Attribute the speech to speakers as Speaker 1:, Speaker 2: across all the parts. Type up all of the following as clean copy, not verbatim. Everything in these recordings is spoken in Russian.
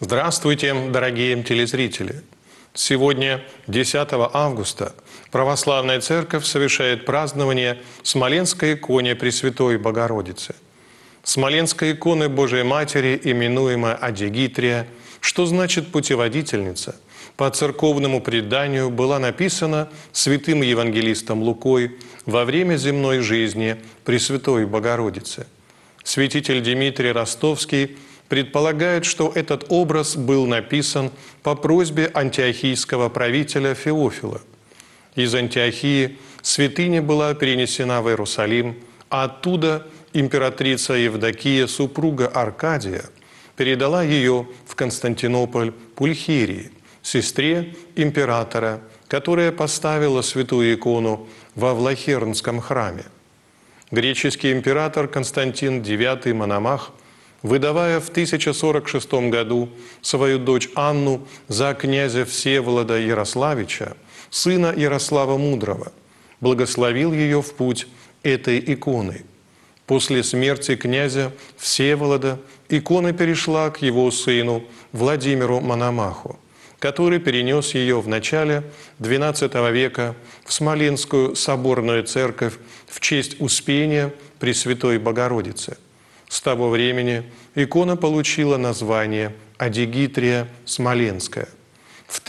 Speaker 1: Здравствуйте, дорогие телезрители! Сегодня, 10 августа, Православная Церковь совершает празднование Смоленской иконы Пресвятой Богородицы. Смоленская икона Божией Матери, именуемая Адигитрия, что значит «путеводительница», по церковному преданию была написана святым евангелистом Лукой во время земной жизни Пресвятой Богородицы. Святитель Дмитрий Ростовский предполагает, что этот образ был написан по просьбе антиохийского правителя Феофила. Из Антиохии святыня была перенесена в Иерусалим, а оттуда императрица Евдокия, супруга Аркадия, передала ее в Константинополь Пульхерии, сестре императора, которая поставила святую икону во Влахернском храме. Греческий император Константин IX Мономах, выдавая в 1046 году свою дочь Анну за князя Всеволода Ярославича, сына Ярослава Мудрого, благословил ее в путь этой иконой. После смерти князя Всеволода икона перешла к его сыну Владимиру Мономаху, который перенес ее в начале XII века в Смоленскую соборную церковь в честь Успения Пресвятой Богородицы. С того времени икона получила название Адигитрия Смоленская. В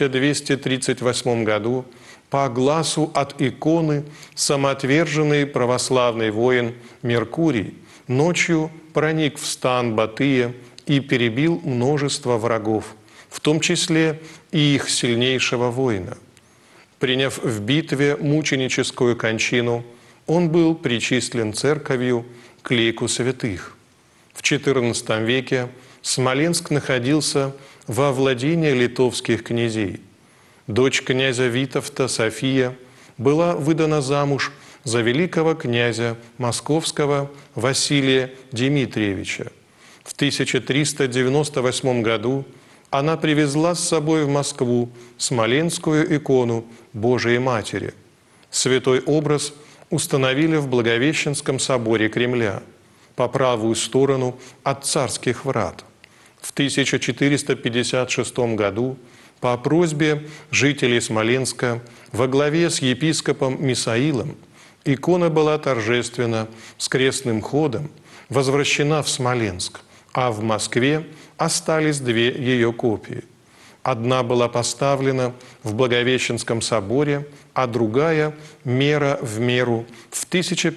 Speaker 1: 1238 году по гласу от иконы самоотверженный православный воин Меркурий ночью проник в стан Батыя и перебил множество врагов, в том числе и их сильнейшего воина. Приняв в битве мученическую кончину, он был причислен церковью к лику святых. В XIV веке Смоленск находился во владении литовских князей. Дочь князя Витовта София была выдана замуж за великого князя московского Василия Дмитриевича. В 1398 году она привезла с собой в Москву смоленскую икону Божией Матери. Святой образ установили в Благовещенском соборе Кремля по правую сторону от царских врат. В 1456 году по просьбе жителей Смоленска во главе с епископом Мисаилом икона была торжественно с крестным ходом возвращена в Смоленск, а в Москве остались две ее копии. Одна была поставлена в Благовещенском соборе, а другая мера в меру в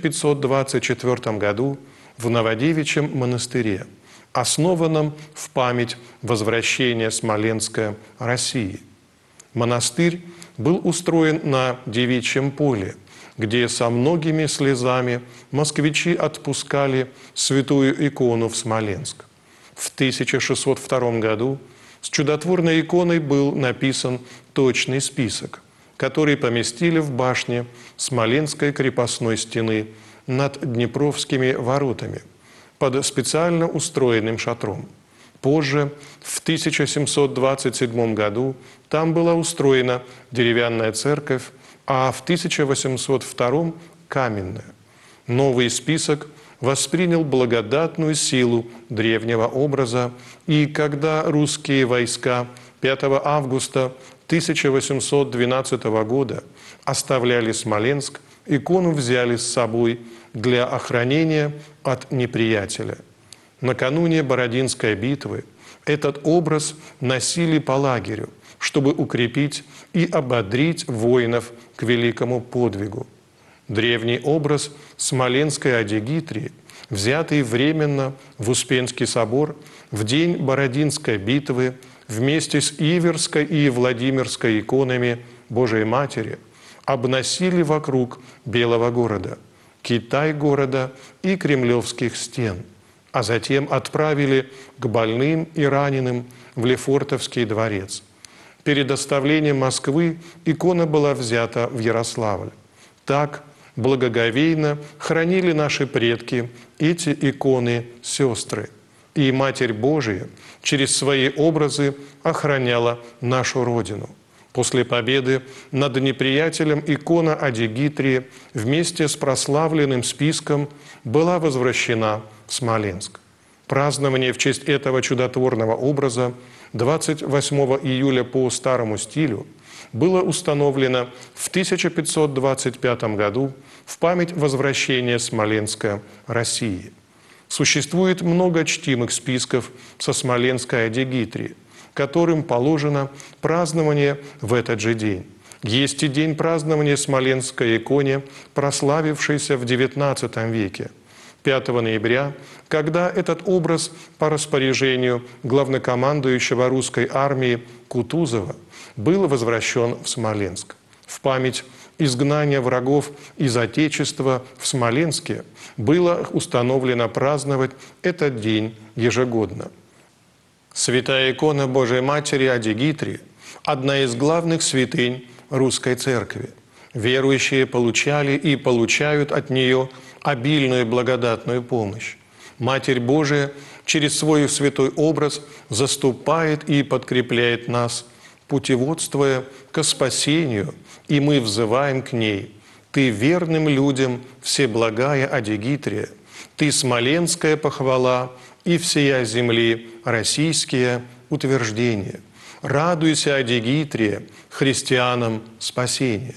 Speaker 1: 1524 году в Новодевичьем монастыре, основанном в память возвращения Смоленска России. Монастырь был устроен на Девичьем поле, где со многими слезами москвичи отпускали святую икону в Смоленск. В 1602 году с чудотворной иконой был написан точный список, который поместили в башне Смоленской крепостной стены над Днепровскими воротами под специально устроенным шатром. Позже, в 1727 году, там была устроена деревянная церковь, а в 1802 – каменная. Новый список воспринял благодатную силу древнего образа, и когда русские войска 5 августа 1812 года оставляли Смоленск, икону взяли с собой для охранения от неприятеля. Накануне Бородинской битвы этот образ носили по лагерю, чтобы укрепить и ободрить воинов к великому подвигу. Древний образ Смоленской Адигитрии, взятый временно в Успенский собор в день Бородинской битвы вместе с Иверской и Владимирской иконами Божией Матери, обносили вокруг Белого города, Китай-города и Кремлевских стен, а затем отправили к больным и раненым в Лефортовский дворец. Перед оставлением Москвы икона была взята в Ярославль. Так благоговейно хранили наши предки эти иконы-сестры, и Матерь Божия через свои образы охраняла нашу Родину. После победы над неприятелем икона Адигитрии вместе с прославленным списком была возвращена в Смоленск. Празднование в честь этого чудотворного образа 28 июля по старому стилю было установлено в 1525 году в память возвращения Смоленска России. Существует много чтимых списков со Смоленской Адегитрии, которым положено празднование в этот же день. Есть и день празднования Смоленской иконе, прославившейся в XIX веке, 5 ноября, когда этот образ по распоряжению главнокомандующего русской армии Кутузова был возвращен в Смоленск. В память изгнания врагов из Отечества в Смоленске было установлено праздновать этот день ежегодно. Святая икона Божией Матери Адегитрии – одна из главных святынь Русской Церкви. Верующие получали и получают от нее обильную благодатную помощь. Матерь Божия через свой святой образ заступает и подкрепляет нас, путеводствуя ко спасению, и мы взываем к ней: «Ты верным людям всеблагая Адегитрия, Ты смоленская похвала и всея земли российские утверждения. Радуйся, Адегитрия, христианам спасение».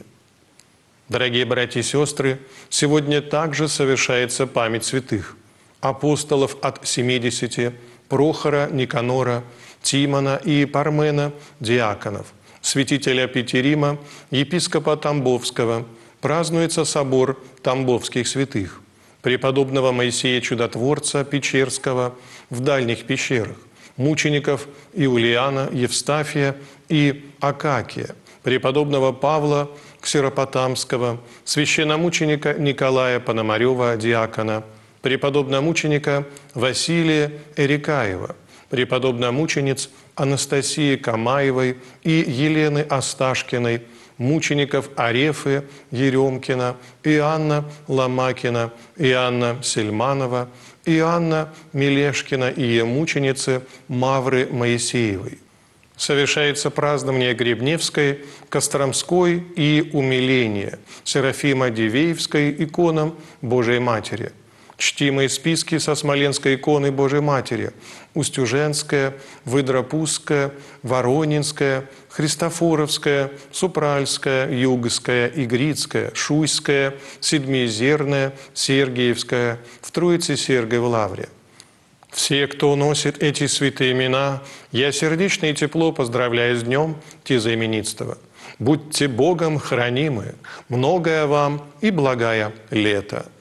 Speaker 1: Дорогие братья и сестры, сегодня также совершается память святых апостолов от 70, Прохора, Никанора, Тимона и Пармена, диаконов, святителя Петерима, епископа Тамбовского. Празднуется собор Тамбовских святых, преподобного Моисея Чудотворца Печерского в дальних пещерах, мучеников Иулиана, Евстафия и Акакия, преподобного Павла Ксеропотамского, священномученика Николая Пономарева, диакона, преподобномученика Василия Эрикаева, преподобномучениц Анастасии Камаевой и Елены Осташкиной, мучеников Арефы Еремкина, Иоанна Ломакина, Иоанна Сельманова, Иоанна Мелешкина и мученицы Мавры Моисеевой. Совершается празднование Гребневской, Костромской и умиления Серафима Дивеевской иконам Божией Матери. Чтимые списки со Смоленской иконой Божией Матери: Устюженская, Выдропузская, Воронинская, Христофоровская, Супральская, Югская, Игрицкая, Шуйская, Седмиезерная, Сергиевская, в Троице-Сергиевой лавре. Все, кто носит эти святые имена, я сердечно и тепло поздравляю с днем тезаименитства. Будьте Богом хранимы, многое вам и благая лето.